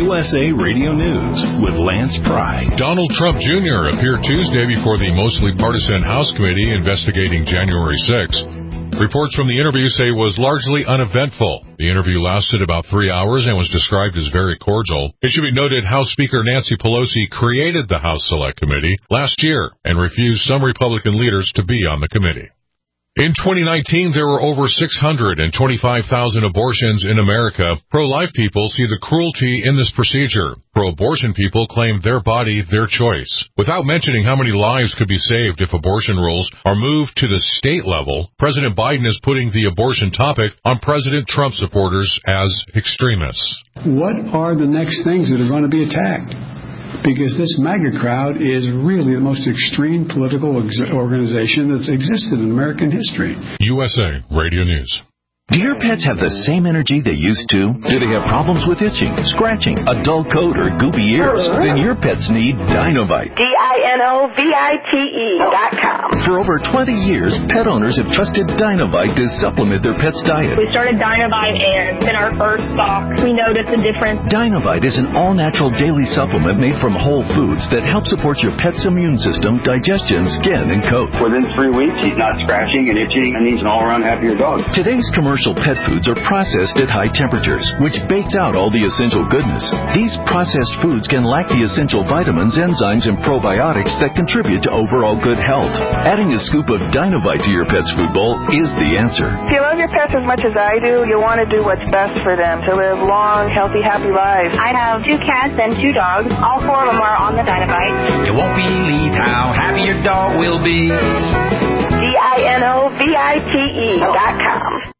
USA Radio News with Lance Pry. Donald Trump Jr. appeared Tuesday before the mostly partisan House committee investigating January 6th. Reports from the interview say it was largely uneventful. The interview lasted about 3 hours and was described as very cordial. It should be noted House Speaker Nancy Pelosi created the House Select Committee last year and refused some Republican leaders to be on the committee. In 2019, there were over 625,000 abortions in America. Pro-life people see the cruelty in this procedure. Pro-abortion people claim their body, their choice. Without mentioning how many lives could be saved if abortion rules are moved to the state level, President Biden is putting the abortion topic on President Trump supporters as extremists. What are the next things that are going to be attacked? Because this MAGA crowd is really the most extreme political organization that's existed in American history. USA Radio News. Do your pets have the same energy they used to? Do they have problems with itching, scratching, a dull coat, or goopy ears? Then your pets need Dinovite. DINOVITE.com. For over 20 years, pet owners have trusted Dinovite to supplement their pet's diet. We started Dinovite and it's been our first stock. We noticed a difference. Dinovite is an all-natural daily supplement made from whole foods that help support your pet's immune system, digestion, skin, and coat. Within 3 weeks, he's not scratching and itching, and he's an all-around happier dog. Today's commercial pet foods are processed at high temperatures, which bakes out all the essential goodness. These processed foods can lack the essential vitamins, enzymes, and probiotics that contribute to overall good health. Adding a scoop of Dinovite to your pet's food bowl is the answer. If you love your pets as much as I do, you want to do what's best for them, to live long, healthy, happy lives. I have 2 cats and 2 dogs. All 4 of them are on the Dinovite. You won't believe how happy your dog will be. DINOVITE.com.